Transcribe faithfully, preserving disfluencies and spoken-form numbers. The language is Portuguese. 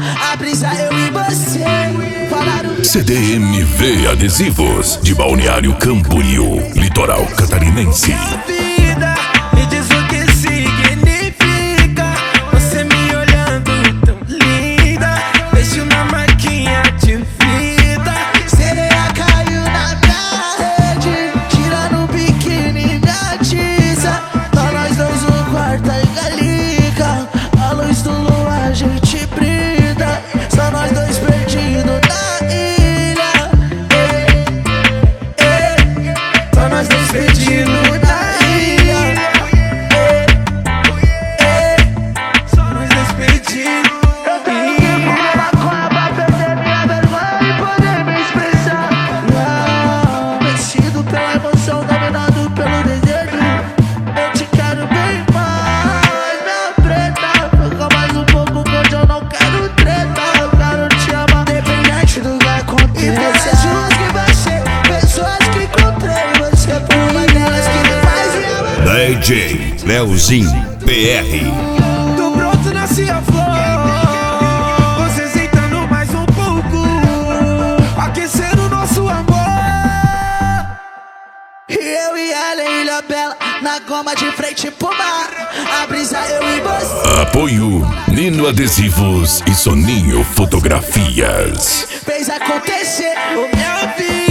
A brisa eu e você. Falaram C D M V Adesivos, de Balneário Camboriú, litoral catarinense. vida, me diz o que significa você me olhando tão linda. Beijo na marquinha de vida. Sereia caiu na minha rede, tirando o biquíni da tiza. Tá nós dois no quarto e galica. A luz do luar a gente brinda. Só nós dois perdidos na ilha. Ei, ei, só nós dois perdidos na ilha. Ei, ei, só nós dois perdidos. Eu tenho que comer maconha pra perder minha vergonha e poder me expressar. Não, vencido pela emoção, dominado pelo desejo. Eu te quero bem mais, minha preta. Fica mais um pouco que hoje eu não quero treta. Eu quero te amar, independente do que aconteça. E pessoas que baixei, pessoas que encontrei. Você foi uma delas que me faz me amar. D J Leozinho P R. Do broto nasce a flor, você sentando mais um pouco, aquecendo o nosso amor. E eu e ela em Ilha Bela, na goma de frente pro mar. A brisa eu e você. Apoio Nino Adesivos e Soninho Fotografias. Fez acontecer o minha vida.